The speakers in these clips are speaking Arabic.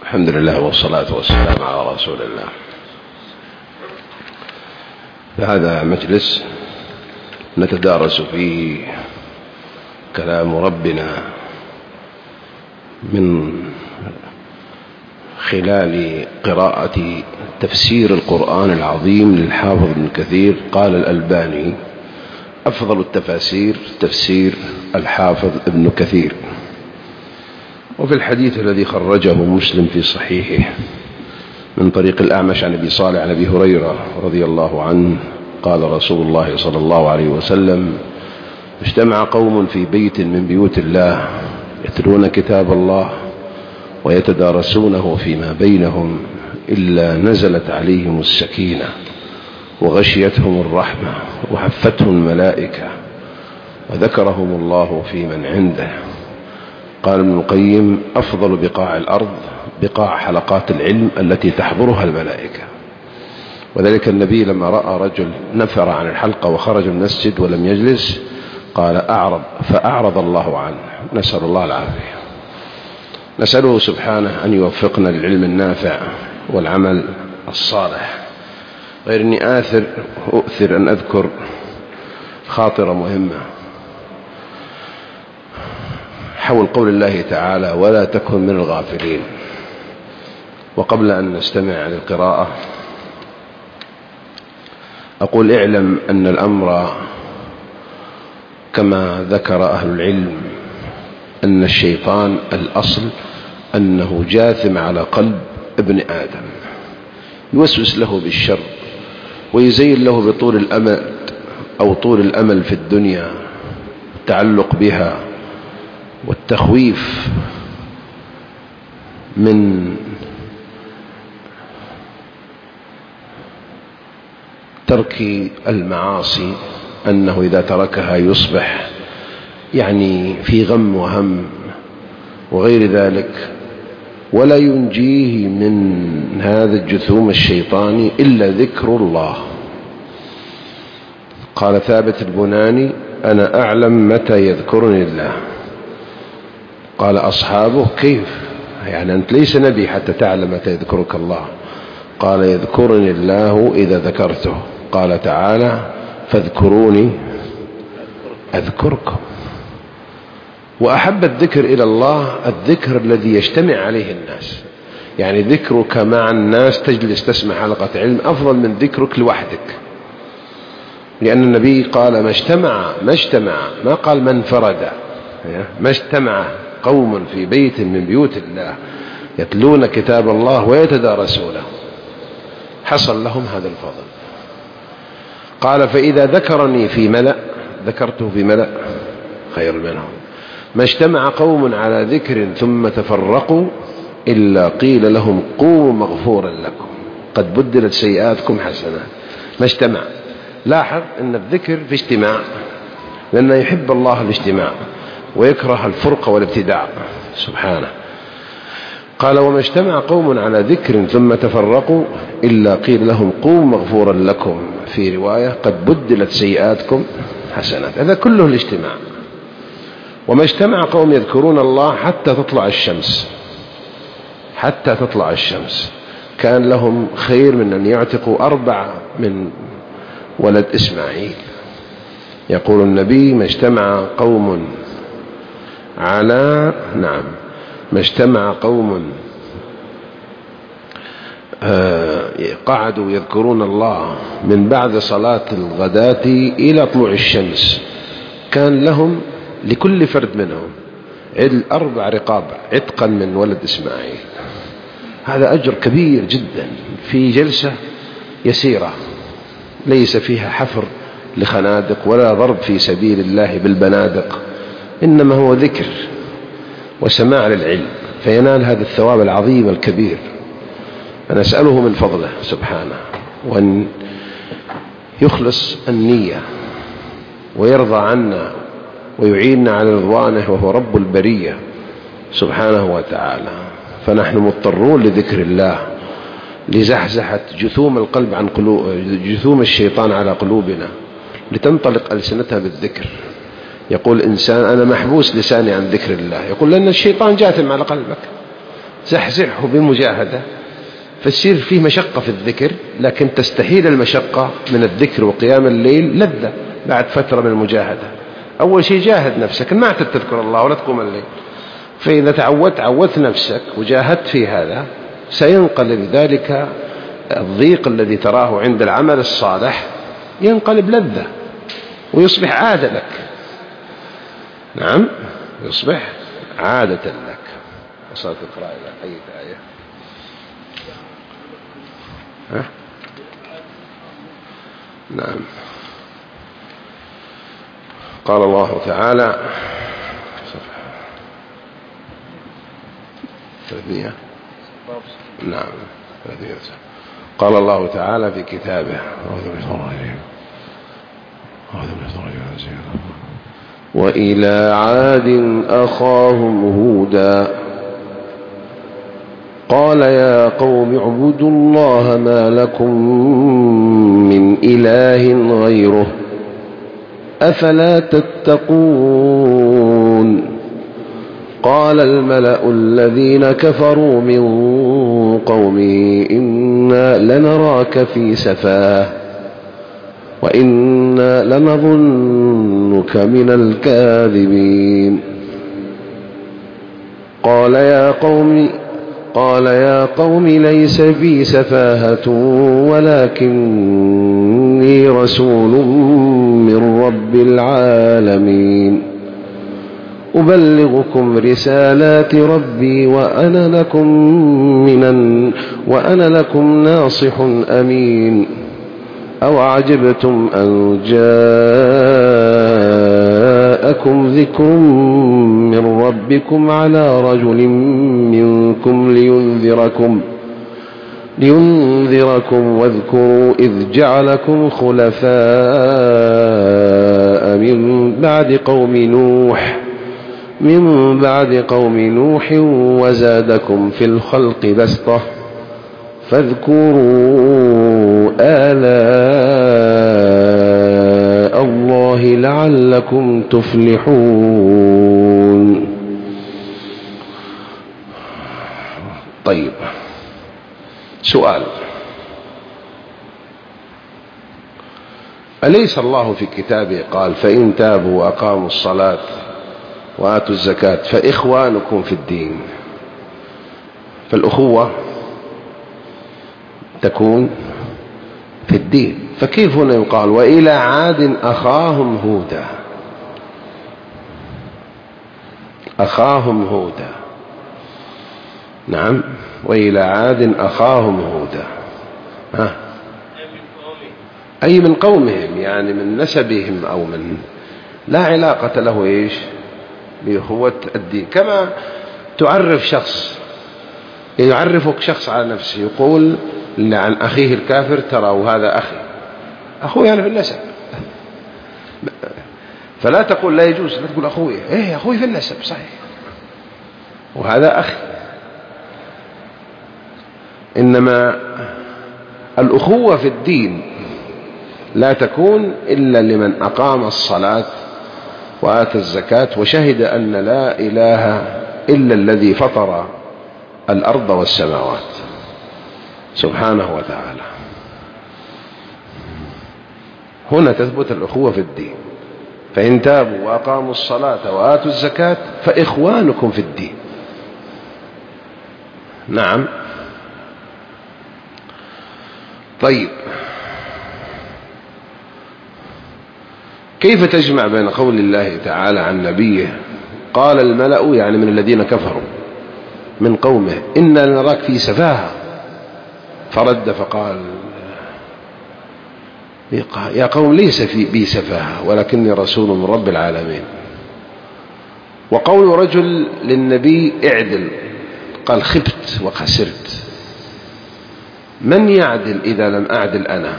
الحمد لله والصلاة والسلام على رسول الله. فهذا مجلس نتدارس فيه كلام ربنا من خلال قراءة تفسير القرآن العظيم للحافظ ابن كثير. قال الألباني: أفضل التفاسير تفسير الحافظ ابن كثير. وفي الحديث الذي خرجه مسلم في صحيحه من طريق الأعمش عن أبي صالح عن أبي هريرة رضي الله عنه قال رسول الله صلى الله عليه وسلم: اجتمع قوم في بيت من بيوت الله يتلون كتاب الله ويتدارسونه فيما بينهم إلا نزلت عليهم السكينة وغشيتهم الرحمة وحفتهم الملائكة وذكرهم الله في من عنده. قال ابن القيم: أفضل بقاع الأرض بقاع حلقات العلم التي تحضرها الملائكة. وذلك النبي لما رأى رجل نفر عن الحلقة وخرج من المسجد ولم يجلس قال: فأعرض الله عنه. نسأل الله العافية. نسأله سبحانه أن يوفقنا للعلم النافع والعمل الصالح. غير أني أؤثر أن أذكر خاطرة مهمة حول قول الله تعالى: ولا تكن من الغافلين. وقبل أن نستمع للقراءة أقول: اعلم أن الأمر كما ذكر أهل العلم أن الشيطان الأصل أنه جاثم على قلب ابن آدم، يوسوس له بالشر ويزين له بطول الأمل أو طول الأمل في الدنيا والتعلق بها والتخويف من ترك المعاصي، أنه إذا تركها يصبح في غم وهم وغير ذلك، ولا ينجيه من هذا الجثوم الشيطاني إلا ذكر الله. قال ثابت البناني: أنا أعلم متى يذكرني الله. قال أصحابه: كيف؟ أنت ليس نبي حتى تعلم متى يذكرك الله. قال: يذكرني الله إذا ذكرته. قال تعالى: فاذكروني أذكركم. وأحب الذكر إلى الله الذكر الذي يجتمع عليه الناس، ذكرك مع الناس تجلس تسمع حلقة علم أفضل من ذكرك لوحدك، لأن النبي قال: ما اجتمع ما قال من فرد، ما اجتمع قوم في بيت من بيوت الله يتلون كتاب الله ويتدارسونه حصل لهم هذا الفضل. قال: فإذا ذكرني في ملأ ذكرته في ملأ خير منهم. ما اجتمع قوم على ذكر ثم تفرقوا إلا قيل لهم قوموا مغفورا لكم قد بدلت سيئاتكم حسنات. ما اجتمع. لاحظ أن الذكر في اجتماع، لأنه يحب الله الاجتماع ويكره الفرقة والابتداع سبحانه. قال: وما اجتمع قوم على ذكر ثم تفرقوا إلا قيل لهم قوموا مغفورا لكم، في رواية قد بدلت سيئاتكم حسنات. هذا كله الاجتماع. وما اجتمع قوم يذكرون الله حتى تطلع الشمس كان لهم خير من أن يعتقوا 4 من ولد إسماعيل. يقول النبي: ما اجتمع قوم قعدوا يذكرون الله من بعد صلاة الغداة إلى طلوع الشمس كان لهم لكل فرد منهم 4 رقاب عتقا من ولد إسماعيل. هذا أجر كبير جدا في جلسة يسيرة ليس فيها حفر لخنادق ولا ضرب في سبيل الله بالبنادق، إنما هو ذكر وسماع للعلم، فينال هذا الثواب العظيم الكبير. فنسأله من فضله سبحانه وأن يخلص النية ويرضى عنا ويعيننا على رضوانه، وهو رب البرية سبحانه وتعالى. فنحن مضطرون لذكر الله لزحزحة جثوم الشيطان على قلوبنا لتنطلق ألسنتها بالذكر. يقول الإنسان: أنا محبوس لساني عن ذكر الله. يقول: لأن الشيطان جاثم على قلبك، زحزحه بمجاهدة، فتصير فيه مشقة في الذكر، لكن تستحيل المشقة من الذكر وقيام الليل لذة بعد فترة من المجاهدة. أول شيء جاهد نفسك ما تذكر الله ولا تقوم الليل، فإذا عودت نفسك وجاهدت في هذا سينقلب ذلك الضيق الذي تراه عند العمل الصالح ينقلب لذة ويصبح عادة لك. نعم، يصبح عادة لك. وصلت القراءة إلى أي آية؟ ها؟ نعم. قال الله تعالى 300. نعم 300. قال الله تعالى في كتابه وإلى عاد أخاهم هودا قال يا قوم اعبدوا الله ما لكم من إله غيره أفلا تتقون. قال الملأ الذين كفروا من قومه إنا لنراك في سفاهة وإنا لنظنك من الكاذبين. قال يا قوم ليس بي سفاهة ولكني رسول من رب العالمين أبلغكم رسالات ربي وأنا لكم ناصح أمين. أو عجبتم أن جاءكم ذكر من ربكم على رجل منكم لينذركم واذكروا إذ جعلكم خلفاء من بعد قوم نوح وزادكم في الخلق بسطة فاذكروا آلاء الله لعلكم تفلحون. طيب، سؤال: أليس الله في كتابه قال فإن تابوا وأقاموا الصلاة وآتوا الزكاة فإخوانكم في الدين؟ فالأخوة تكون في الدين، فكيف هنا يقال وإلى عاد أخاهم هودا؟ نعم، وإلى عاد أخاهم هودا، أي من قومهم، يعني من نسبهم أو من لا علاقة له بأخوة الدين. كما يعرفك شخص على نفسه يقول عن أخيه الكافر ترى وهذا أخوي أنا في النسب، فلا تقول لا يجوز، لا تقول أخوي، أخوي في النسب صحيح وهذا أخي. إنما الأخوة في الدين لا تكون إلا لمن أقام الصلاة وآتى الزكاة وشهد أن لا إله إلا الذي فطر الأرض والسماوات سبحانه وتعالى. هنا تثبت الأخوة في الدين. فإن تابوا وأقاموا الصلاة وآتوا الزكاة فإخوانكم في الدين. نعم. طيب، كيف تجمع بين قول الله تعالى عن نبيه قال الملأ، يعني من الذين كفروا من قومه، إنا لنراك في سفاهة، فرد فقال يا قوم ليس بي سفاهة ولكني رسول من رب العالمين. وقول رجل للنبي اعدل قال خبت وخسرت، من يعدل إذا لم أعدل أنا؟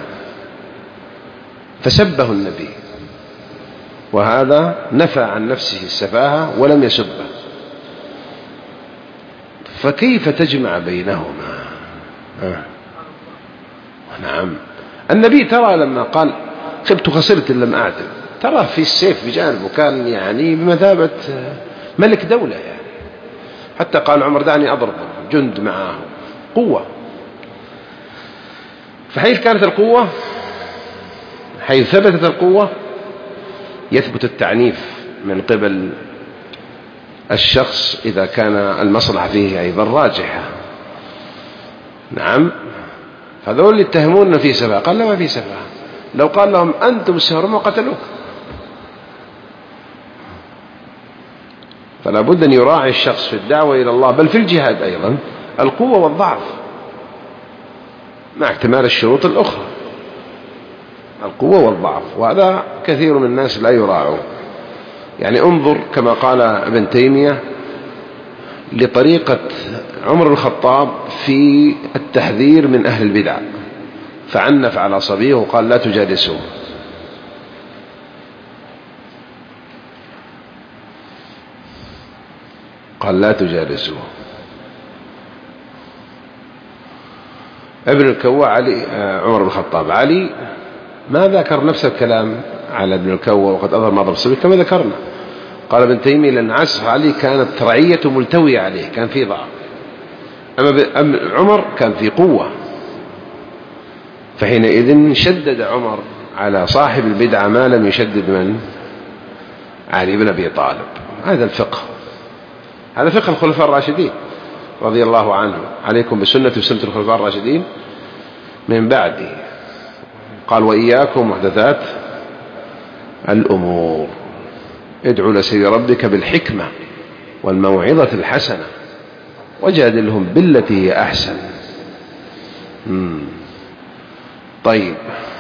فسبه النبي، وهذا نفى عن نفسه السفاهة ولم يسبه. فكيف تجمع بينهما؟ نعم، النبي ترى لما قال خبت وخسرت إن لم أعدل ترى في السيف بجانبه، كان يعني بمثابة ملك دولة، يعني حتى قال عمر دعني أضربه جند معه قوة. فحيث كانت القوة، حيث ثبتت القوة، يثبت التعنيف من قبل الشخص إذا كان المصلحة فيه أيضا راجحة. نعم. فذول اللي يتهمون في سفاهة، قال لا ما في سفاهة. لو قال لهم أنتم السفهاء ما قتلوك. فلا بد أن يراعي الشخص في الدعوة إلى الله، بل في الجهاد أيضا، القوة والضعف مع اكتمال الشروط الأخرى، القوة والضعف. وهذا كثير من الناس لا يراعوا. يعني انظر كما قال ابن تيمية لطريقة عمر الخطاب في التحذير من أهل البدع، فعنف على صبيه وقال لا تجالسوه. قال لا تجالسوه. ابن الكوى علي، عمر بن الخطاب، علي ما ذكر نفس الكلام على ابن الكوى وقد أظهر ما ضرب الصبي كما ذكرنا. قال ابن تيمية لأن عصر علي كانت رعيته ملتوية عليه، كان في ضعف. أما عمر كان في قوة، فحينئذ شدد عمر على صاحب البدعة ما لم يشدد من علي بن أبي طالب. هذا الفقه، هذا فقه الخلفاء الراشدين رضي الله عنهم. عليكم بسنة وسنة الخلفاء الراشدين من بعدي. قال وإياكم محدثات الأمور، ادعو لسبيل ربك بالحكمة والموعظة الحسنة وجادلهم بالتي هي أحسن. طيب.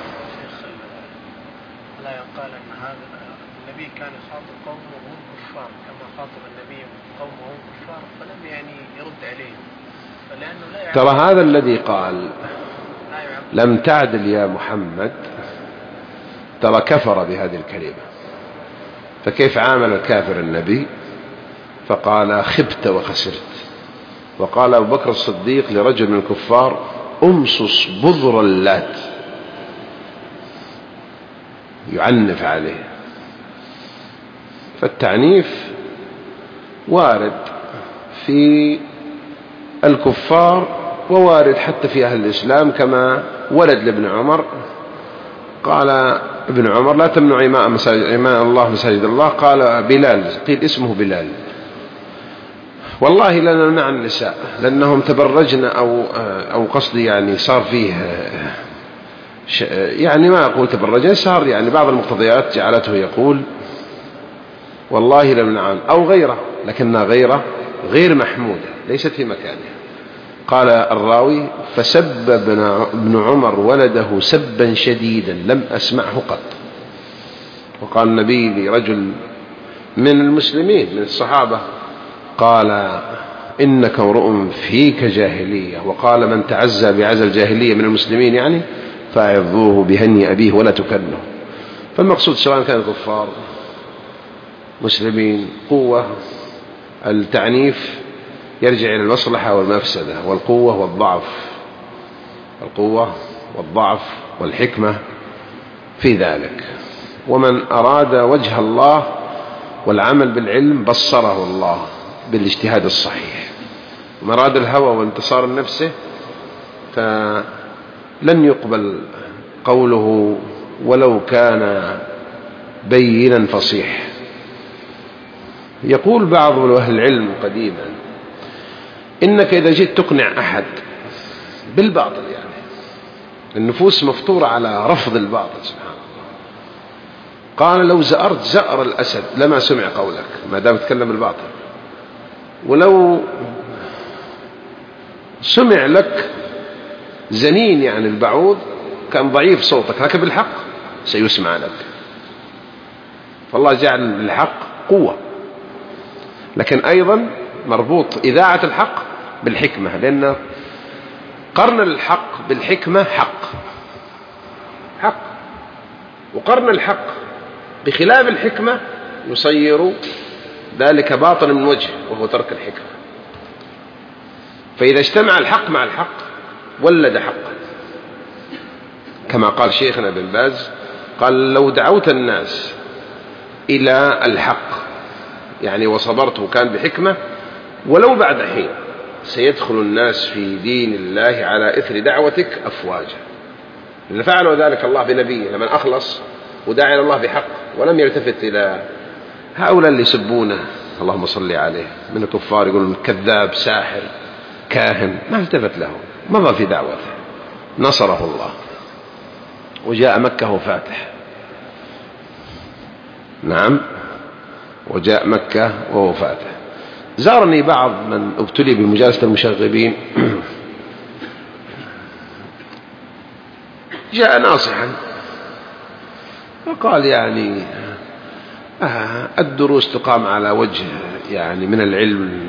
لا يقال أن هذا النبي كان يخاطب قومه وهم كفار كما خاطب النبي قومه وهم كفار، فلم يعني يرد عليهم، فلأنه لا ترى هذا الذي قال لم تعدل يا محمد، ترى كفر بهذه الكلمة. فكيف عامل الكافر النبي؟ فقال خبت وخسرت. وقال أبو بكر الصديق لرجل من الكفار أمصص بذر اللات، يعنف عليه. فالتعنيف وارد في الكفار ووارد حتى في أهل الإسلام، كما ولد لابن عمر. قال ابن عمر لا تمنع إماء الله مساجد الله. قال بلال، قيل اسمه بلال، والله لا نمنع النساء لأنهم تبرجن أو قصدي يعني صار فيه يعني ما أقول تبرجن، صار يعني بعض المقتضيات جعلته يقول والله لا نمنع، أو غيره، لكنها غيره غير محمودة ليست في مكانها. قال الراوي فسب ابن عمر ولده سبا شديدا لم أسمعه قط. وقال النبي لرجل من المسلمين من الصحابة قال إنك امرؤ فيك جاهلية، وقال من تعزى بعزى الجاهلية من المسلمين يعني فأعظوه بهني أبيه ولا تكنه. فالمقصود سواء كان كفار مسلمين، قوة التعنيف يرجع إلى المصلحة والمفسدة، والقوة والضعف، القوة والضعف والحكمة في ذلك. ومن أراد وجه الله والعمل بالعلم بصره الله بالاجتهاد الصحيح. ومن أراد الهوى وانتصار نفسه فلن يقبل قوله ولو كان بينا فصيح. يقول بعض أهل العلم قديما إنك إذا جئت تقنع أحد بالباطل، يعني النفوس مفطورة على رفض الباطل سبحان الله، قال لو زأرت زأر الأسد لما سمع قولك ما دام تكلم الباطل، ولو سمع لك زنين يعني البعوض كان ضعيف صوتك لكن بالحق سيسمع لك. فالله جعل الحق قوة، لكن أيضا مربوط إذاعة الحق بالحكمة، لأن قرن الحق بالحكمة حق، وقرن الحق بخلاف الحكمة يصير ذلك باطل من وجه وهو ترك الحكمة. فإذا اجتمع الحق مع الحق ولد حقا، كما قال شيخنا بن باز قال لو دعوت الناس إلى الحق يعني وصبرت وكان بحكمة ولو بعد حين سيدخل الناس في دين الله على إثر دعوتك أفواجا. اللي فعلوا ذلك الله بنبيه لمن أخلص ودعا إلى الله بحق ولم يلتفت إلى هؤلاء اللي يسبونه اللهم صل عليه من الكفار، يقولون كذاب ساحر كاهن، ما التفت له، مضى في دعوته، نصره الله وجاء مكة وفاتح. نعم، وجاء مكة وهو فاتح. زارني بعض من ابتلي بمجالسة المشغبين جاء ناصحا فقال يعني الدروس تقام على وجه يعني من العلم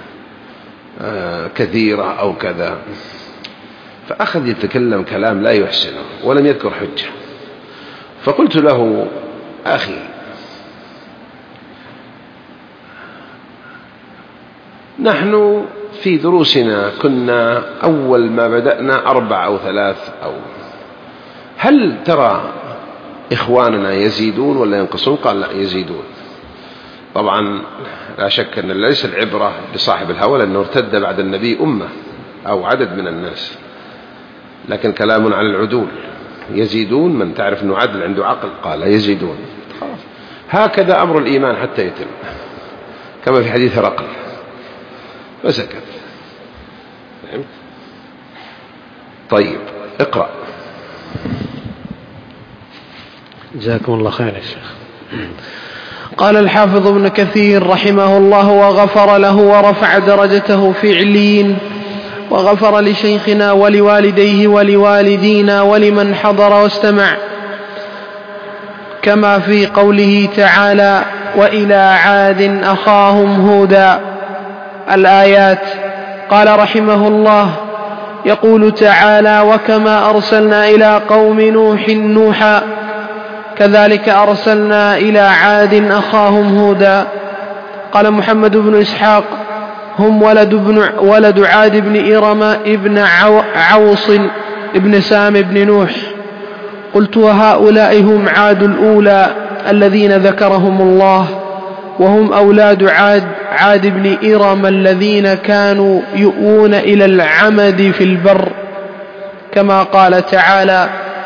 كثيرة أو كذا، فأخذ يتكلم كلام لا يحسنه ولم يذكر حجة. فقلت له أخي نحن في دروسنا كنا أول ما بدأنا 4 أو 3 أو هل ترى إخواننا يزيدون ولا ينقصون؟ قال لا يزيدون. طبعا لا شك أن ليس العبرة بصاحب الهوى لأنه ارتد بعد النبي أمة أو عدد من الناس، لكن كلام على العدول. يزيدون من تعرف أنه عدل عنده عقل قال يزيدون. هكذا أمر الإيمان حتى يتم كما في حديث هرقل، فسكت. فهمت؟ طيب اقرأ. جزاكم الله خير يا شيخ. قال الحافظ ابن كثير رحمه الله وغفر له ورفع درجته في عليين، وغفر لشيخنا ولوالديه ولوالدينا ولمن حضر واستمع، كما في قوله تعالى وإلى عاد أخاهم هودا الآيات. قال رحمه الله يقول تعالى وكما أرسلنا إلى قوم نوح نوحا كذلك أرسلنا إلى عاد أخاهم هودا. قال محمد بن إسحاق هم ولد عاد بن إرم ابن عوص ابن سام بن نوح. قلت وهؤلاء هم عاد الأولى الذين ذكرهم الله، وهم أولاد عاد بن إرم الذين كانوا يؤون إلى العمد في البر، كما قال تعالى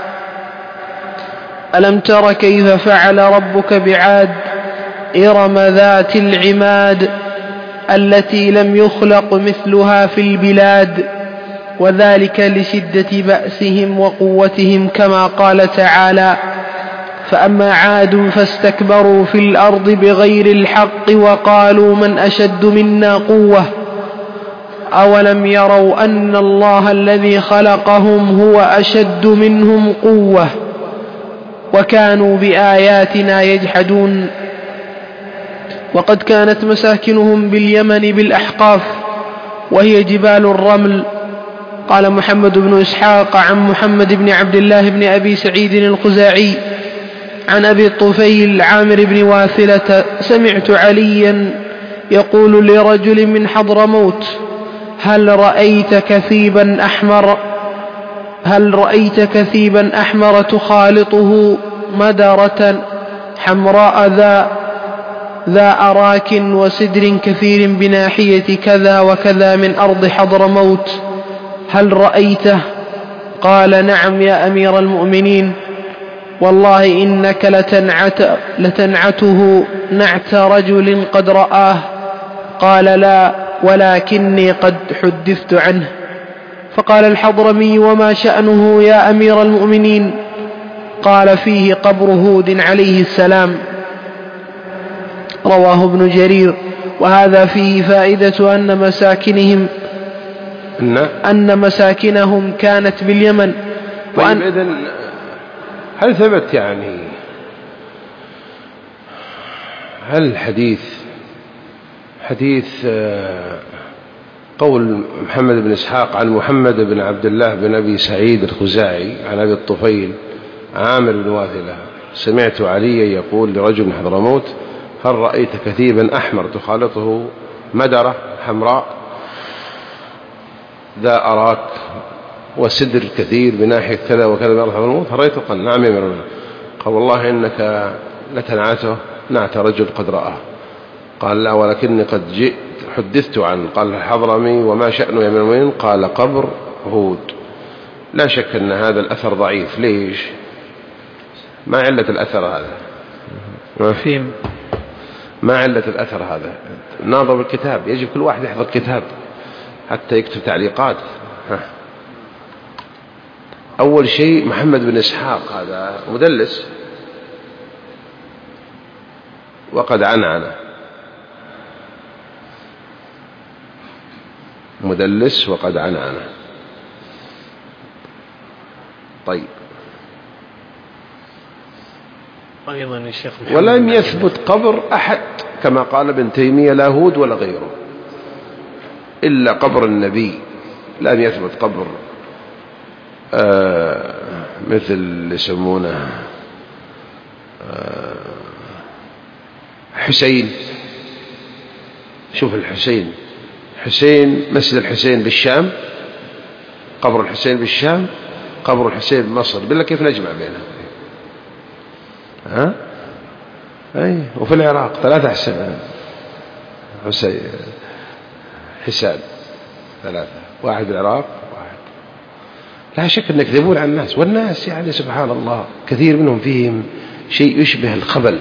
ألم تر كيف فعل ربك بعاد إرم ذات العماد التي لم يخلق مثلها في البلاد، وذلك لشدة بأسهم وقوتهم، كما قال تعالى فأما عاد فاستكبروا في الأرض بغير الحق وقالوا من أشد منا قوة أولم يروا أن الله الذي خلقهم هو أشد منهم قوة وكانوا بآياتنا يجحدون. وقد كانت مساكنهم باليمن بالأحقاف وهي جبال الرمل. قال محمد بن إسحاق عن محمد بن عبد الله بن أبي سعيد الخزاعي عن أبي الطفيل عامر بن واثلة سمعت عليا يقول لرجل من حضرموت هل رأيت كثيبا أحمر تخالطه مدرة حمراء ذا أراك وسدر كثير بناحية كذا وكذا من أرض حضرموت، هل رأيته؟ قال نعم يا أمير المؤمنين، والله إنك لتنعته نعت رجل قد رآه. قال لا ولكني قد حدثت عنه. فقال الحضرمي وما شأنه يا أمير المؤمنين؟ قال فيه قبر هود عليه السلام. رواه ابن جرير. وهذا فيه فائدة أن مساكنهم كانت باليمن. طيب إذن هل ثبت يعني هل حديث قول محمد بن إسحاق عن محمد بن عبد الله بن أبي سعيد الخزاعي عن أبي الطفيل عامر بن واثلة سمعت علي يقول لرجل من حضرموت هل رأيت كثيبا أحمر تخالطه مدرة حمراء ذا أراك وسدر كثير بناحية كذا وكذا من أرض حضرموت؟ هل رأيته؟ قال نعم يا أمير المؤمنين. قال والله إنك لتنعته نعت رجل قد رآه. قال لا ولكني قد جئت حدثت عن قال الحضرمي وما شأنه يا المؤمنين؟ قال قبر هود. لا شك أن هذا الأثر ضعيف. ليش؟ ما علة الأثر هذا؟ ما علة الأثر هذا؟ ناظر الكتاب، يجب كل واحد يحضر كتاب حتى يكتب تعليقات. أول شيء محمد بن إسحاق هذا مدلس وقد عنعنه، مدلس وقد عنعنه. طيب، أيضا الشيخ ولم يثبت قبر أحد كما قال ابن تيمية لا هود ولا غيره إلا قبر النبي. لم يثبت قبر مثل اللي يسمونه حسين. شوف الحسين، مسجد الحسين بالشام، قبر الحسين بالشام، قبر الحسين بمصر. بالله كيف نجمع بينها؟ أي وفي العراق 3 حسان 3، واحد بالعراق واحد. لا شك أن يكذبون على الناس، والناس يعني سبحان الله كثير منهم فيهم شيء يشبه الخبل.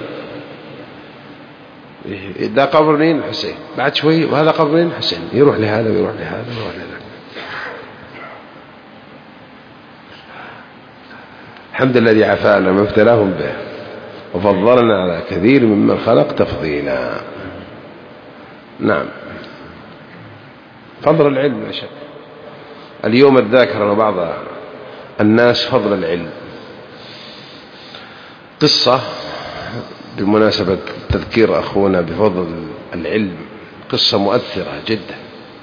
ده قبر مين؟ الحسين. بعد شوي وهذا قبر مين؟ الحسين. يروح لهذا ويروح لهذا ويروح لهذا. الحمد لله الذي عافانا ما ابتلاهم به وفضلنا على كثير ممن خلق تفضيلا. نعم، فضل العلم لا شك. اليوم الذاكر بعض الناس فضل العلم. قصة بمناسبة تذكير أخونا بفضل العلم، قصة مؤثرة جدا.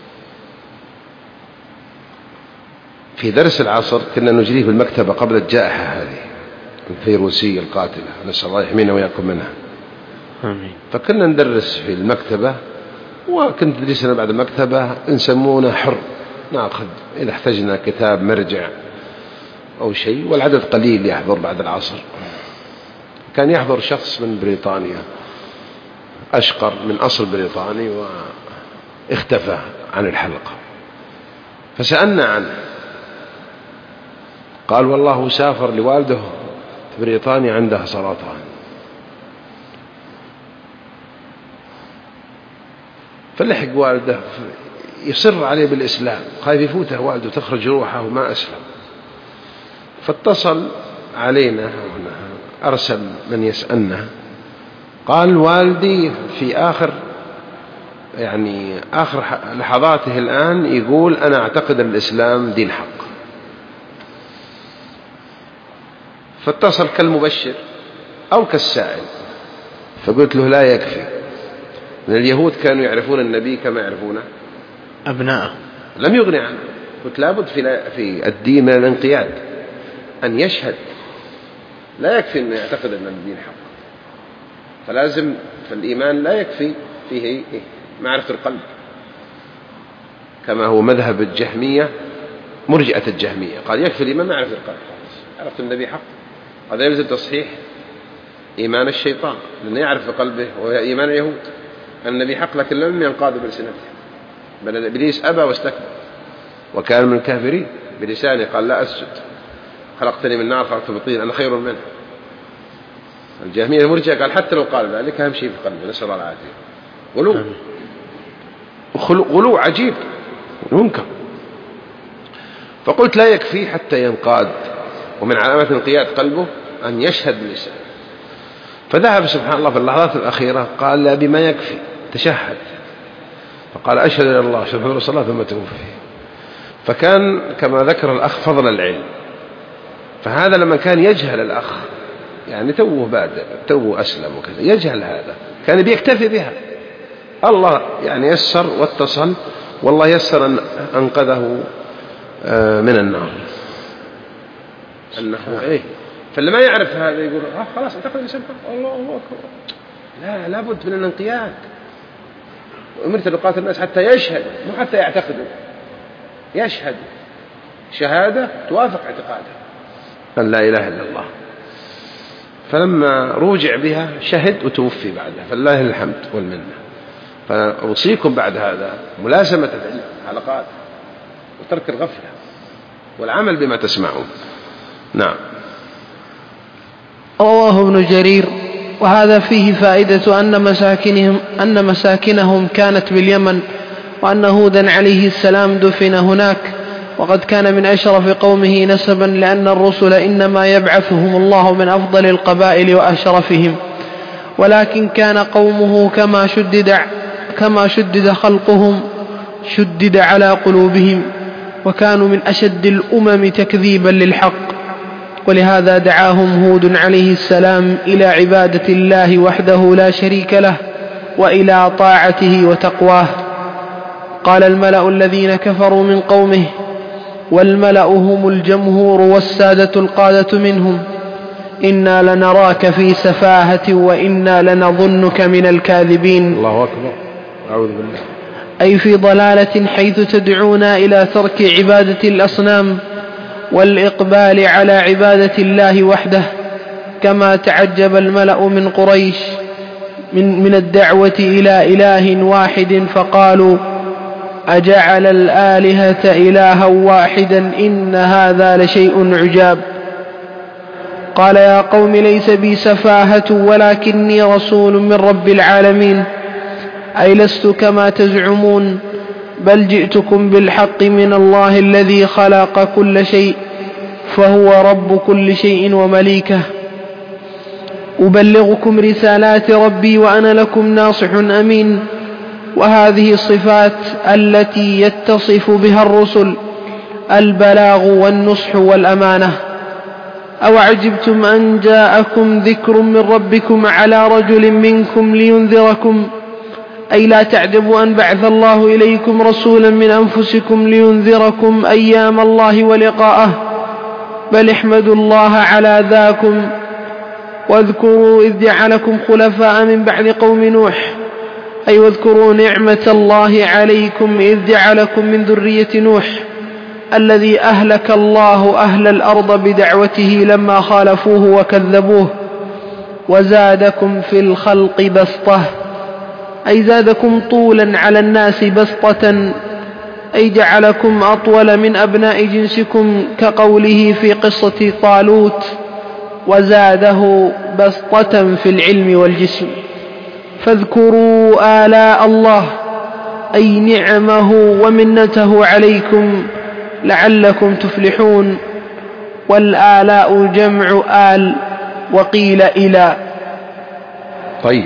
في درس العصر كنا نجريه بالمكتبة قبل الجائحة هذه الفيروسية القاتلة، نسأل الله يحمينا وياكم منها. آمين. فكنا ندرس في المكتبة، وكنت درسنا بعد المكتبة نسمونه حر، نأخذ إذا احتجنا كتاب مرجع أو شيء، والعدد قليل يحضر بعد العصر. كان يحضر شخص من بريطانيا أشقر من أصل بريطاني واختفى عن الحلقة، فسألنا عنه. قال والله سافر لوالده في بريطانيا عنده سرطان، فلحق والده يصر عليه بالإسلام، خايف يفوته والده تخرج روحه وما أسلم. فاتصل علينا، أرسل من يسألنا، قال والدي في آخر لحظاته الآن يقول أنا أعتقد الإسلام دين حق. فاتصل كالمبشر أو كالسائل، فقلت له لا يكفي. من اليهود كانوا يعرفون النبي كما يعرفونه أبناءه، لم يغني عنه. قلت لابد في الدين من الانقياد، أن يشهد، لا يكفي أن يعتقد أن الدين حق. فلازم فالإيمان لا يكفي فيه معرفة القلب، كما هو مذهب الجهمية، مرجئة الجهمية. قال يكفي الإيمان معرفة القلب، عرفت النبي حق. هذا يلزم تصحيح إيمان الشيطان، لأنه يعرف في قلبه، وهي إيمان اليهود النبي حق لكن لم ينقاد بلسانته، بل إبليس أبى واستكبر وكان من الكافرين. بلسانه قال لا أسجد، خلقتني من نار خلقته من طين أنا خير منه. الجهمية المرجئة قال حتى لو قال ذلك أهم شيء في قلبه، نسأل الله العافية. غلو عجيب منكر. فقلت لا يكفي حتى ينقاد، ومن علامات انقياد قلبه أن يشهد بلسانه. فذهب سبحان الله في اللحظات الأخيرة قال لا بما يكفي، تشهد، فقال أشهد إلى الله أشهد محمد رسول الله ثم توفي. فكان كما ذكر الأخ فضل العلم. فهذا لما كان يجهل الأخ، يعني توه بادئ توه أسلم وكذا، يجهل هذا، كان بيكتفي بها. الله يعني يسر واتصل، والله يسر أن أنقذه من النار. أنه فاللي ما يعرف هذا يقول خلاص اعتقد الإنسان الله أكبر. لا، لابد من الانقياد. أمرت أن أقاتل الناس حتى يشهد، مو حتى يعتقدوا، يشهد شهادة توافق اعتقاده أن لا إله إلا الله. فلما روجع بها شهد وتوفي بعدها، فالله الحمد والمنة. فأوصيكم بعد هذا ملازمة العلم حلقات وترك الغفلة والعمل بما تسمعون. نعم. رواه ابن جرير. وهذا فيه فائدة أن مساكنهم كانت باليمن، وأن هودا عليه السلام دفن هناك، وقد كان من أشرف قومه نسبا، لأن الرسل إنما يبعثهم الله من أفضل القبائل وأشرفهم، ولكن كان قومه كما شدد خلقهم شدد على قلوبهم، وكانوا من أشد الأمم تكذيبا للحق، ولهذا دعاهم هود عليه السلام إلى عبادة الله وحده لا شريك له، وإلى طاعته وتقواه. قال الملأ الذين كفروا من قومه، والملأ هم الجمهور والسادة القادة منهم، إنا لنراك في سفاهة وإنا لنظنك من الكاذبين. الله أكبر. أعوذ بالله. أي في ضلالة، حيث تدعونا إلى ترك عبادة الأصنام والإقبال على عبادة الله وحده، كما تعجب الملأ من قريش من الدعوة إلى إله واحد، فقالوا أجعل الآلهة إلها واحدا إن هذا لشيء عجاب. قال يا قوم ليس بي سفاهة ولكني رسول من رب العالمين، أي لست كما تزعمون، بل جئتكم بالحق من الله الذي خلق كل شيء، فهو رب كل شيء ومليكه. أبلغكم رسالات ربي وأنا لكم ناصح أمين. وهذه الصفات التي يتصف بها الرسل: البلاغ والنصح والأمانة. أو عجبتم أن جاءكم ذكر من ربكم على رجل منكم لينذركم، أي لا تعجبوا أن بعث الله إليكم رسولا من أنفسكم لينذركم أيام الله ولقاءه، بل احمدوا الله على ذاكم. واذكروا إذ جعلكم خلفاء من بعد قوم نوح، أي واذكروا نعمة الله عليكم إذ جعلكم من ذرية نوح، الذي أهلك الله أهل الأرض بدعوته لما خالفوه وكذبوه، وزادكم في الخلق بسطة، أي زادكم طولا على الناس بسطة، أي جعلكم أطول من أبناء جنسكم، كقوله في قصة طالوت: وزاده بسطة في العلم والجسم. فاذكروا آلاء الله، أي نعمه ومنته عليكم لعلكم تفلحون. والآلاء جمع آل، وقيل إلى. طيب،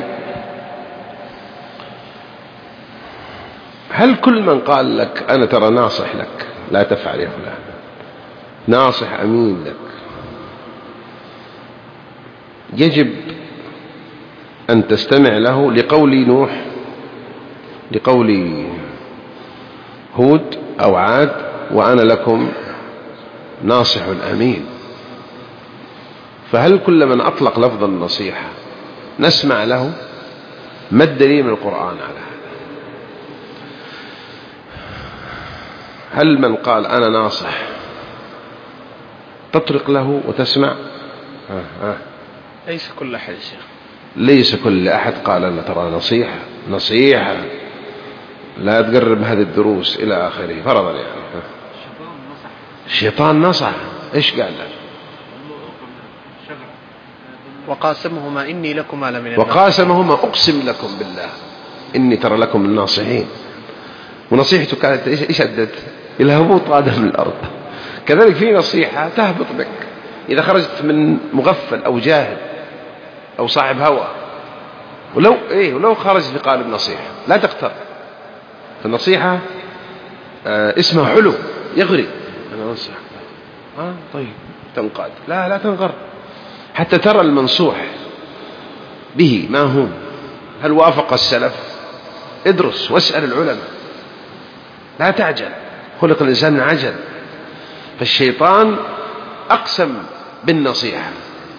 هل كل من قال لك أنا ترى ناصح لك لا تفعل يا فلان، ناصح أمين لك، يجب أن تستمع له لقول نوح، لقول هود أو عاد: وأنا لكم ناصح أمين؟ فهل كل من أطلق لفظ النصيحة نسمع له؟ ما الدليل من القرآن على هذا؟ هل من قال أنا ناصح تطرق له وتسمع؟ ليس كل أحد يا شيخ، ليس كل أحد قال أنا ترى نصيحة لا تقرب هذه الدروس إلى آخره فرضا يعني. الشيطان نصح. إيش قال له؟ وقاسمهما إني لكما لمن الناصحين. وقاسمهما أقسم لكم بالله إني ترى لكم الناصحين. ونصيحته كانت إيش أدت؟ إلى هبوط آدم من الأرض. كذلك في نصيحة تهبط بك إذا خرجت من مغفل أو جاهل أو صاحب هوى، ولو خرجت في قالب نصيحة لا تقتر. فالنصيحة اسمها حلو يغري. أنا أنصح. طيب تنقاد. لا تنغر حتى ترى المنصوح به ما هو، هل وافق السلف؟ ادرس واسأل العلماء، لا تعجل، خلق الإنسان من عجل. فالشيطان أقسم بالنصيحة،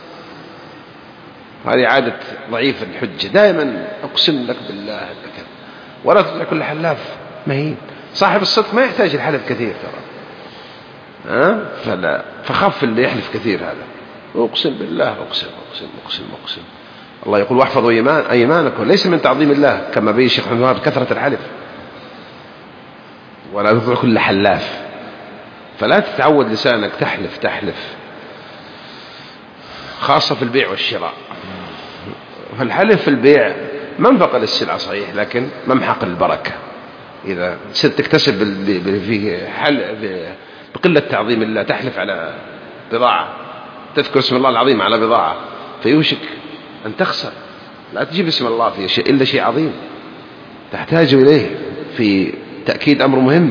هذه عادة ضعيف الحجة، دائما أقسم لك بالله لك، ولا تطلع كل حلاف مهين. صاحب الصدق ما يحتاج الحلف كثير ترى، فخف اللي يحلف كثير هذا. أقسم بالله، أقسم الله يقول واحفظوا أيمانكم، ليس من تعظيم الله كما بين الشيخ محمد وهاب كثرة الحلف، ولا يطيع كل حلاف. فلا تتعود لسانك تحلف خاصة في البيع والشراء. فالحلف في البيع منفقة للسلعة صحيح، لكن ممحق البركة. إذا تكتسب فيه بقلة تعظيم الله، تحلف على بضاعة، تذكر اسم الله العظيم على بضاعة، فيوشك أن تخسر. لا تجيب اسم الله في شيء إلا شيء عظيم تحتاج إليه في تأكيد أمر مهم.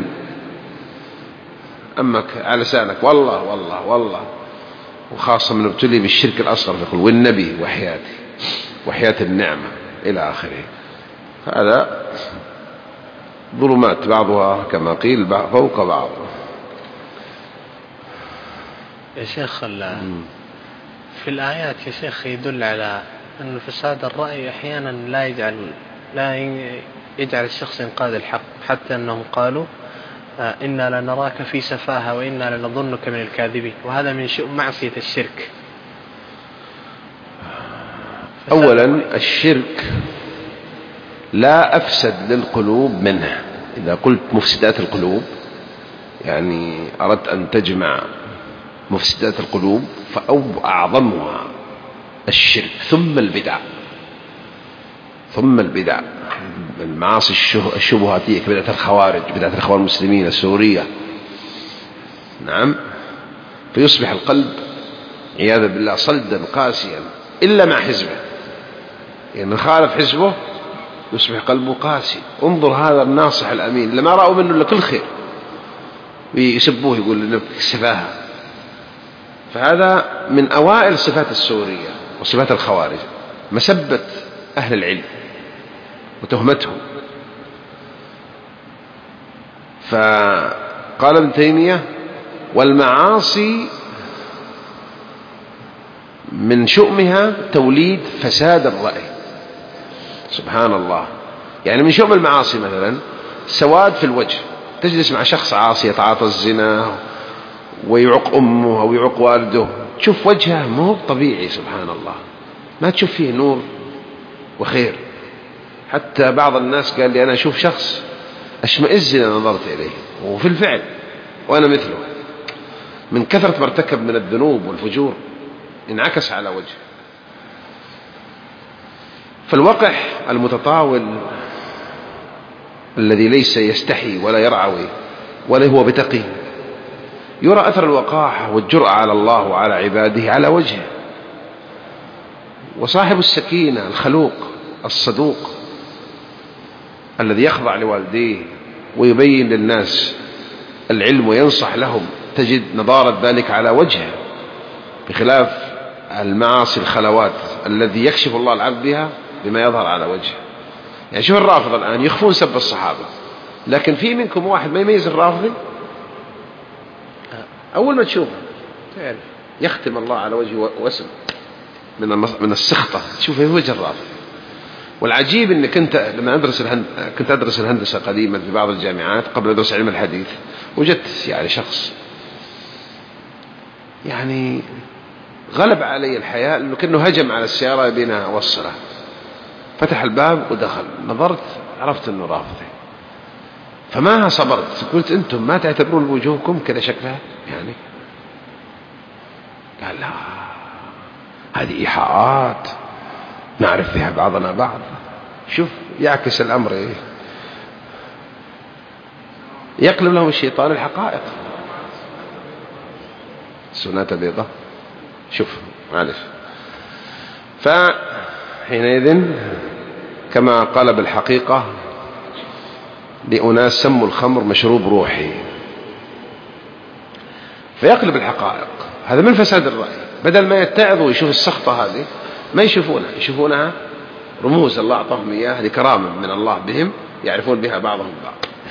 أما على لسانك والله والله والله، وخاصة من ابتلي بالشرك الأصغر يقول والنبي وحياة النعمة إلى آخره. هذا ظلمات بعضها كما قيل فوق بعض. يا شيخ في الآيات يا شيخ يدل على أن فساد الرأي أحيانا لا يجعل الشخص ينقاد الحق، حتى أنهم قالوا إنا لنراك في سفاهة وإنا لنظنك من الكاذبين، وهذا من معصية الشرك. أولا الشرك لا أفسد للقلوب منه. إذا قلت مفسدات القلوب يعني أردت أن تجمع مفسدات القلوب، فأعظمها الشرك ثم البدع المعاصي الشبهاتية كبدعة الخوارج، بدعة الإخوان المسلمين السورية. نعم، فيصبح القلب عياذا بالله صلدا قاسيا إلا مع حزبه، يعني خالف حزبه يصبح قلبه قاسي. انظر هذا الناصح الأمين لما رأوا منه إلا كل خير ويسبوه، يقول لنا سفاهة. فهذا من أوائل صفات السورية وصفات الخوارج، مسبة أهل العلم وتهمتهم. فقال ابن تيمية والمعاصي من شؤمها توليد فساد الرأي. سبحان الله، يعني من شؤم المعاصي مثلا سواد في الوجه، تجلس مع شخص عاصي يتعاطى الزنا ويعق أمه أو يعق والده، تشوف وجهه مو طبيعي، سبحان الله، ما تشوف فيه نور وخير. حتى بعض الناس قال لي أنا أشوف شخص أشمئز إذا نظرت إليه، وفي الفعل وأنا مثله، من كثرة ما ارتكب من الذنوب والفجور انعكس على وجهه. فالوقح المتطاول الذي ليس يستحي ولا يرعوي ولا هو بتقي، يرى أثر الوقاحة والجرأة على الله وعلى عباده على وجهه. وصاحب السكينة الخلوق الصدوق الذي يخضع لوالديه ويبين للناس العلم وينصح لهم، تجد نضارة ذلك على وجهه، بخلاف المعاصي الخلوات الذي يكشف الله العبد بها بما يظهر على وجهه. يعني شوف الرافضة الآن يخفون سب الصحابة، لكن في منكم واحد ما يميز الرافضي، أول ما تشوفه يختم الله على وجهه واسم من السخطة، تشوفه في وجه الرافض. والعجيب أنك كنت لما كنت أدرس الهندسة قديما في بعض الجامعات قبل أدرس علم الحديث، وجدت يعني شخص يعني غلب علي الحياء، لأنه كأنه هجم على السيارة بينها وصلة، فتح الباب ودخل، نظرت عرفت أنه رافضي، فما صبرت، قلت أنتم ما تعتبرون وجوهكم كذا شكلها يعني؟ قال لا، هذه إيحاءات نعرف فيها بعضنا بعض. شوف يعكس الأمر إيه؟ يقلب لهم الشيطان الحقائق. سنة بيضة. شوف معلش. فحينئذ كما قال بالحقيقة لأناس سموا الخمر مشروب روحي، فيقلب الحقائق. هذا من فساد الرأي، بدل ما يتعظوا ويشوف السخطة هذه ما يشوفونها رموز الله أعطاهم إياها لكرامة من الله بهم، يعرفون بها بعضهم بعض.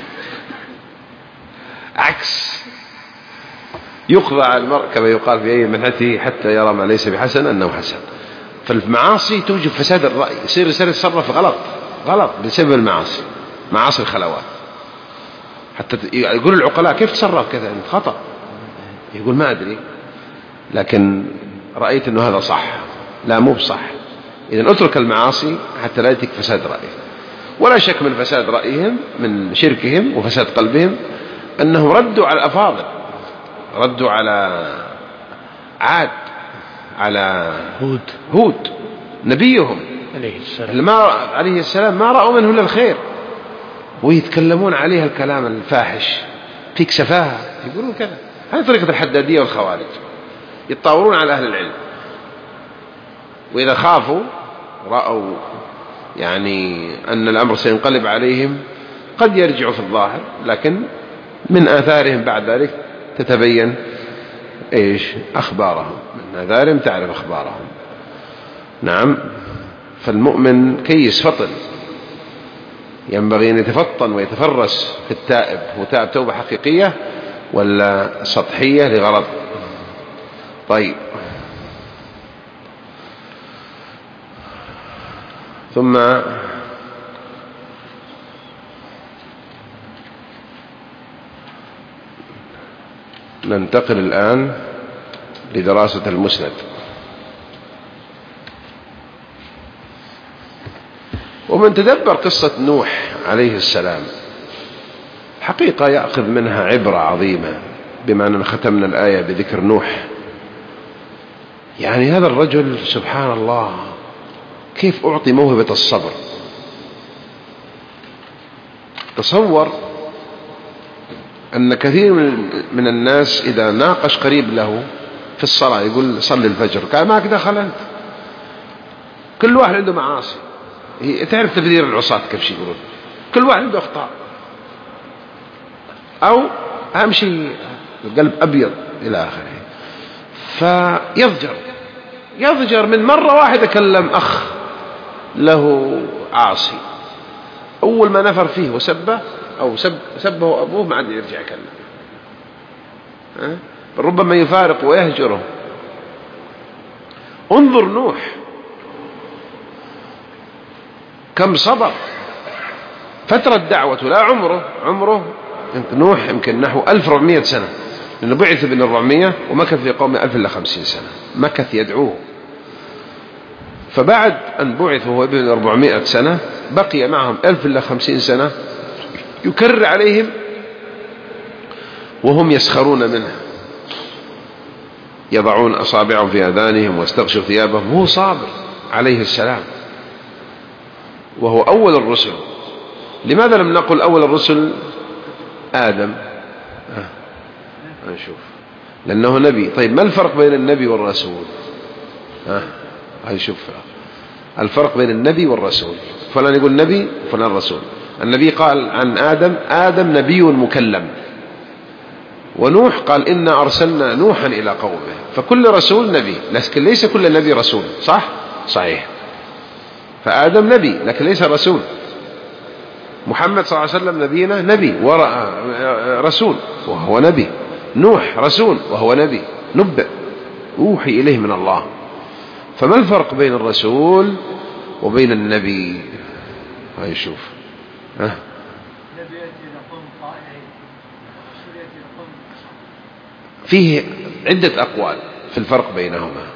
عكس يخضع المرء كما يقال في أي منحته حتى يرى ما ليس بحسن أنه حسن. فالمعاصي توجب فساد الرأي، يصير يتصرف غلط بسبب المعاصي، معاصي الخلوات. حتى يقول العقلاء كيف تصرف كذا؟ خطأ. يقول ما أدري، لكن رأيت أنه هذا صح. لا مو بصح، إذن اترك المعاصي حتى لا يأتيك فساد رأيهم. ولا شك من فساد رأيهم من شركهم وفساد قلبهم أنهم ردوا على الأفاضل، ردوا على عاد، على هود نبيهم عليه السلام، ما رأوا منه إلا الخير ويتكلمون عليها الكلام الفاحش، فيك سفاهة، يقولون كذا. هذه طريقة الحدادية والخوارج، يتطاورون على أهل العلم، وإذا خافوا رأوا يعني أن الأمر سينقلب عليهم قد يرجعوا في الظاهر، لكن من آثارهم بعد ذلك تتبين أخبارهم، من آثارهم تعرف أخبارهم. نعم. فالمؤمن كيس فطن، ينبغي أن يتفطن ويتفرس في التائب، هو تائب توبة حقيقية ولا سطحية لغرض. طيب، ثم ننتقل الآن لدراسة المسند. ومن تدبر قصة نوح عليه السلام حقيقة يأخذ منها عبرة عظيمة، بما أننا ختمنا الآية بذكر نوح. يعني هذا الرجل سبحان الله كيف أعطي موهبة الصبر. تصور أن كثير من الناس إذا ناقش قريب له في الصلاة يقول صلي الفجر، قال ما دخل أنت. كل واحد عنده معاصي، تعرف تفذير العصاة كيف يقولون، كل واحد عنده أخطاء، أو أهم شيء القلب أبيض إلى آخره. فيضجر من مرة واحدة كلم أخ له عاصي، أول ما نفر فيه وسبه أو سبه أبوه ما عاد يرجع يكلم، ربما يفارق ويهجره. انظر نوح كم صبر، فترة دعوته لا عمره نوح يمكن نحو 1400 سنة، لأنه بعث بين 400 ومكث في قومه 1050 سنة، مكث يدعوه. فبعد أن بعث وهو ابن 400 سنة بقي معهم 1050 سنة يكرر عليهم وهم يسخرون منه، يضعون أصابعهم في آذانهم واستغشوا ثيابهم، وهو صابر عليه السلام، وهو أول الرسل. لماذا لم نقل أول الرسل آدم؟ نشوف، لأنه نبي. طيب ما الفرق بين النبي والرسول؟ هنشوف الفرق بين النبي والرسول. فلان يقول نبي فلان رسول. النبي قال عن آدم نبي مكلم، ونوح قال إنا أرسلنا نوحا إلى قومه. فكل رسول نبي، لكن ليس كل نبي رسول. صح؟ صحيح. فآدم نبي لكن ليس رسول. محمد صلى الله عليه وسلم نبينا نبي رسول وهو نبي. نوح رسول وهو نبي، نبأ أوحي إليه من الله. فما الفرق بين الرسول وبين النبي؟ هاي شوف فيه عدة أقوال في الفرق بينهما.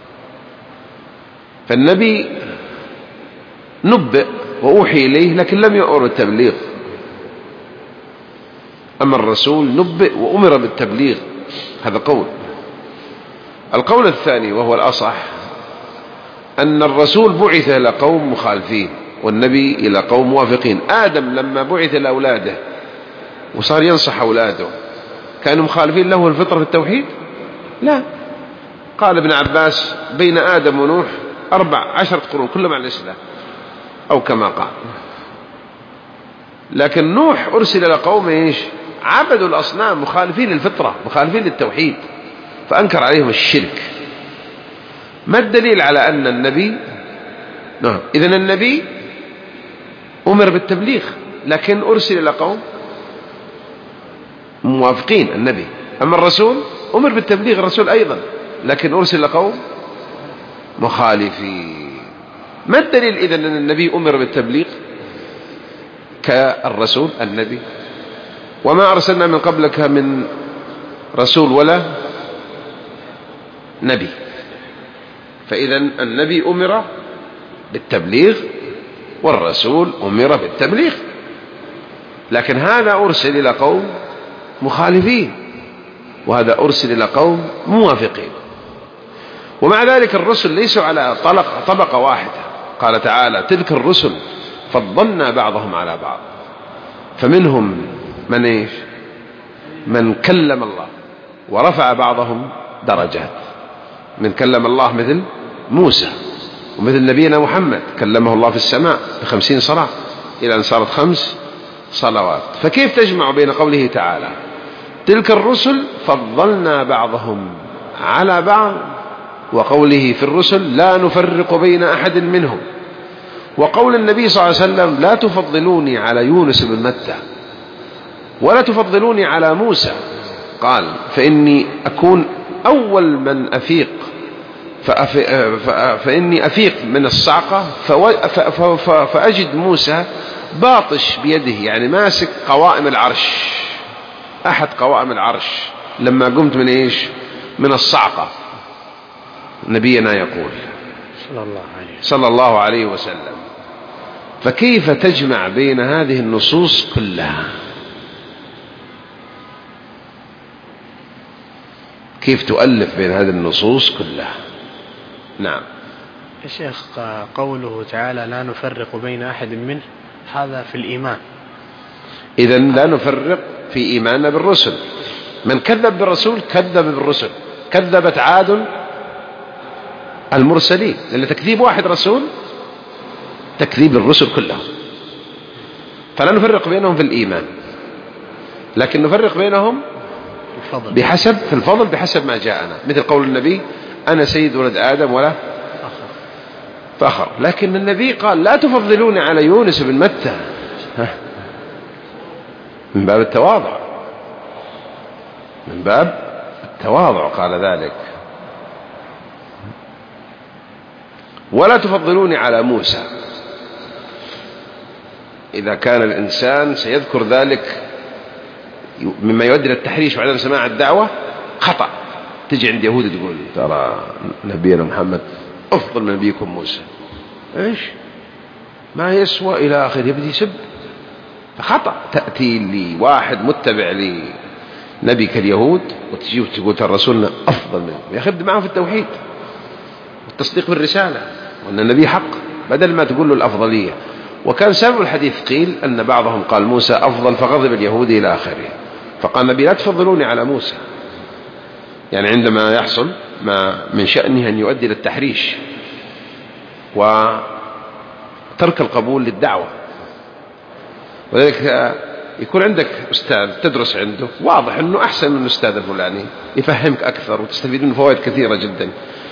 فالنبي نبأ وأوحي إليه لكن لم يؤمر بالتبليغ، أما الرسول نبأ وأمر بالتبليغ. هذا قول. القول الثاني وهو الأصح أن الرسول بعث إلى قوم مخالفين والنبي إلى قوم موافقين. آدم لما بعث لأولاده وصار ينصح أولاده كانوا مخالفين له الفطرة في التوحيد؟ لا. قال ابن عباس بين آدم ونوح 14 قرون كلهم على الإسلام، أو كما قال. لكن نوح أرسل إلى قوم عبدوا الأصنام، مخالفين للفطرة، مخالفين للتوحيد، فأنكر عليهم الشرك. ما الدليل على أن النبي إذن النبي أمر بالتبليغ لكن أرسل إلى قوم موافقين النبي. أما الرسول أمر بالتبليغ الرسول أيضا لكن أرسل إلى قوم مخالفين. ما الدليل إذن أن النبي أمر بالتبليغ كالرسول النبي؟ وما أرسلنا من قبلك من رسول ولا نبي. فإذا النبي أمر بالتبليغ والرسول أمر بالتبليغ، لكن هذا أرسل إلى قوم مخالفين وهذا أرسل إلى قوم موافقين. ومع ذلك الرسل ليسوا على طبقة واحدة. قال تعالى: تلك الرسل فضلنا بعضهم على بعض، فمنهم من كلم الله ورفع بعضهم درجات. من كلم الله مثل موسى، ومثل نبينا محمد كلمه الله في السماء ب50 صلاة إلى أن صارت 5 صلوات. فكيف تجمع بين قوله تعالى تلك الرسل فضلنا بعضهم على بعض وقوله في الرسل لا نفرق بين أحد منهم، وقول النبي صلى الله عليه وسلم لا تفضلوني على يونس بن متى ولا تفضلوني على موسى، قال فإني أكون أول من أفيق فإني أفيق من الصعقة فأجد موسى باطش بيده، يعني ماسك قوائم العرش، أحد قوائم العرش، لما قمت من الصعقة. نبينا يقول صلى الله عليه وسلم. فكيف تجمع بين هذه النصوص كلها؟ كيف تؤلف بين هذه النصوص كلها؟ نعم يا شيخ، قوله تعالى لا نفرق بين أحد منه، هذا في الإيمان. إذن لا نفرق في إيماننا بالرسل. من كذب بالرسول كذب بالرسل. كذبت عاد المرسلين، لأن تكذيب واحد رسول تكذيب الرسل كلهم. فلا نفرق بينهم في الإيمان، لكن نفرق بينهم في الفضل بحسب ما جاءنا، مثل قول النبي أنا سيد ولد آدم ولا فخر. لكن النبي قال لا تفضلوني على يونس بن متى، من باب التواضع، من باب التواضع قال ذلك. ولا تفضلوني على موسى. إذا كان الإنسان سيذكر ذلك مما يؤدي للتحريش وعدم سماع الدعوة خطأ. تجي عند يهود تقول ترى نبينا محمد أفضل من نبيكم موسى، إيش ما يسوى إلى آخر، يبدي يسب. فخطأ. تأتي لواحد متبع لنبي كاليهود وتجي وتقول ترى رسولنا أفضل منه، يخد معه في التوحيد والتصديق بالرسالة وأن النبي حق، بدل ما تقول له الأفضلية. وكان سبب الحديث قيل أن بعضهم قال موسى أفضل فغضب اليهود إلى آخره، فقال النبي لا تفضلوني على موسى، يعني عندما يحصل ما من شأنه أن يؤدي للتحريش وترك القبول للدعوة. ولذلك يكون عندك أستاذ تدرس عنده واضح أنه أحسن من الأستاذ الفلاني، يفهمك أكثر وتستفيد منه فوائد كثيرة جدا،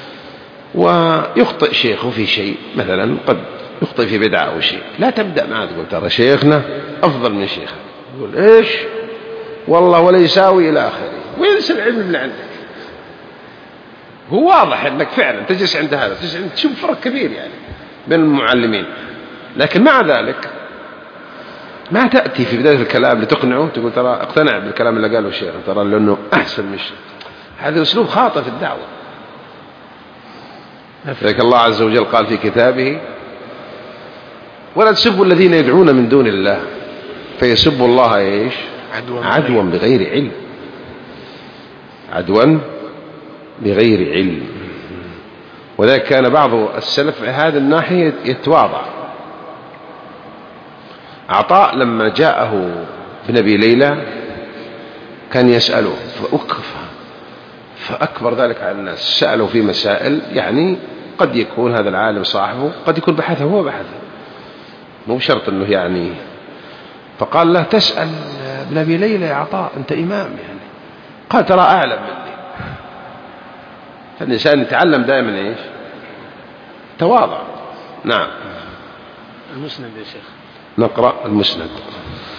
ويخطئ شيخه في شيء، مثلا قد يخطئ في بدعة أو شيء، لا تبدأ معه تقول ترى شيخنا أفضل من شيخه، يقول إيش والله ولا يساوي إلى آخره، وينسى العلم اللي عندك. هو واضح أنك فعلا تجلس عند هذا تشوف فرق كبير يعني بين المعلمين، لكن مع ذلك ما تأتي في بداية الكلام لتقنعه تقول ترى اقتنع بالكلام اللي قاله الشيخ، ترى لأنه أحسن من الشيخ. هذا أسلوب خاطئ في الدعوة. لذلك الله عز وجل قال في كتابه ولا تسبوا الذين يدعون من دون الله فيسبوا الله إيش عدوا بغير علم، عدوا بغير علم. وذلك كان بعض السلف في هذه الناحية يتواضع. عطاء لما جاءه بنبي ليلى كان يسأله فأكبر ذلك على الناس، سأله في مسائل يعني قد يكون هذا العالم صاحبه قد يكون بحثه هو بحثه، مو بشرط أنه يعني. فقال له تسأل بنبي ليلى يا عطاء أنت إمام يعني، قال ترى أعلم مني. فالإنسان يتعلم دائما إيش تواضع. نعم. المسند يا شيخ، نقرأ المسند.